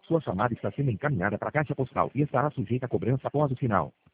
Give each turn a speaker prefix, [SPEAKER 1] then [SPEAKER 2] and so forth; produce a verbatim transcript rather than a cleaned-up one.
[SPEAKER 1] Sua chamada está sendo encaminhada para a caixa postal e estará sujeita a cobrança após o sinal.